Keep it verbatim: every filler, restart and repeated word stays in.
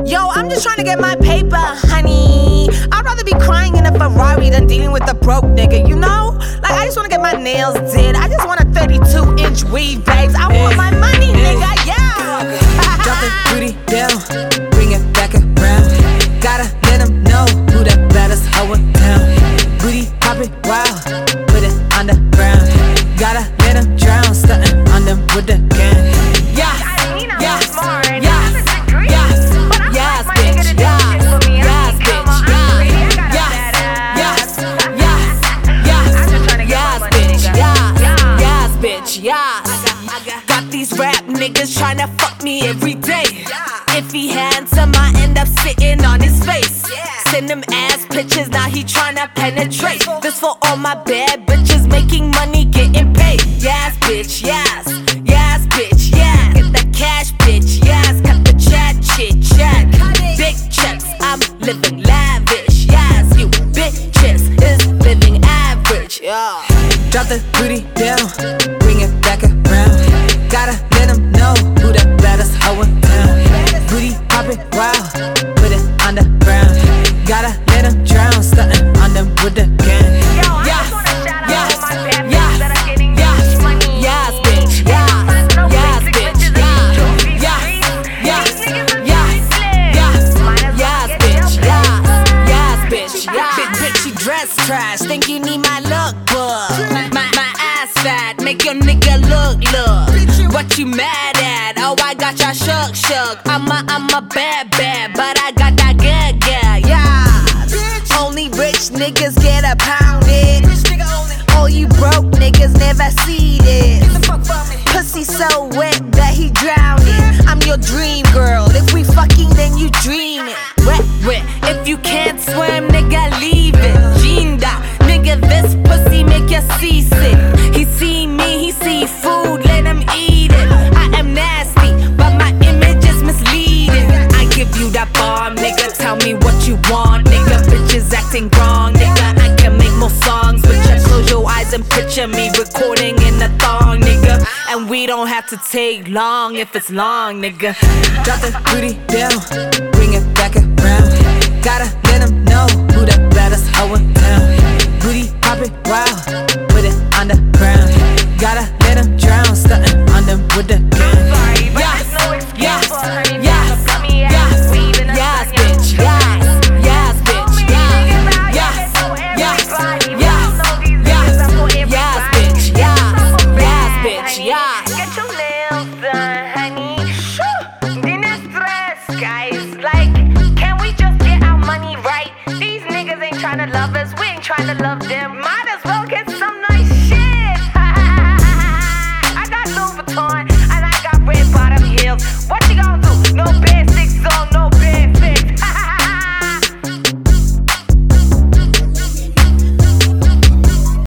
Yo, I'm just trying to get my paper, honey. I'd rather be crying in a Ferrari than dealing with a broke nigga, you know? Like, I just wanna get my nails did. I just want a thirty-two inch weave, babes. I want my money, nigga, yeah. Drop the booty down, bring it back around. Gotta let them know who the baddest hoe in town. Booty pop it wild, put it on the ground. Gotta let them drown, stuntin' on them with the gang. Yes, yes, yes, yes, yes, bitch, yes, yes, bitch, yes, yes, yes, yes, yes, bitch, yes, yes, bitch, yes. Got these rap niggas tryna fuck me every day. If he handsome, I end up sitting on his face. Send him ass pictures, now he tryna penetrate. This for all my bad bitches making money, getting paid. Yes, bitch, yes, yes, bitch, yes. Get the cash, bitch, yes. Cut the chat, chit chat. Big checks, I'm living lavish. Yes, you bitches is living average. Yeah. Drop the booty down, bring it back around. Gotta let them know who the baddest hoe in town. Booty pop it wild, put it on the ground. Gotta let them drown, stuntin' on them with the gang. Yes, yes, yes, yes, yes, bitch, yes, yes, bitch, yes, yes, yes, yes, yes, yes, bitch, yes, yes, bitch, yes. Big bitch, she dress trash, think you need my look, but my, my, my ass fat, make your nigga look, look. What you mad at? Oh, I got y'all shook, shook. I'm a, I'm a bad, bad, but I got that good, good, yeah. Only rich niggas get a pounded. All you broke niggas never see this. Pussy so wet that he drowned it. I'm your dream girl. If we fucking, then you dream it. Wet, wet. If you can't swim, nigga, leave it. Ginda, nigga, this pussy make you seasick. He see me, he see food, let him eat it. I am nasty, but my image is misleading. I give you that bomb, nigga. Tell me what you want, nigga. Bitches acting wrong, nigga. I can make more songs, but you close your eyes and picture me recording in a thong, nigga. And we don't have to take long if it's long, nigga. Drop the booty down, bring it back around. Gotta let them know who the baddest hoe in town. Booty pop it wild, put it on the ground. Gotta let them drown, stuntin' on them with the gang. Yes, yes, yes, yes, yes, bitch, yes, yes, bitch, yes, yes, yes, yes, yes, yes, bitch, yes, yes, bitch, yes. Get your nails done, honey. Then it's stress, guys. Like, can we just get our money right? These niggas ain't tryna love us, we ain't tryna love them. Might as well get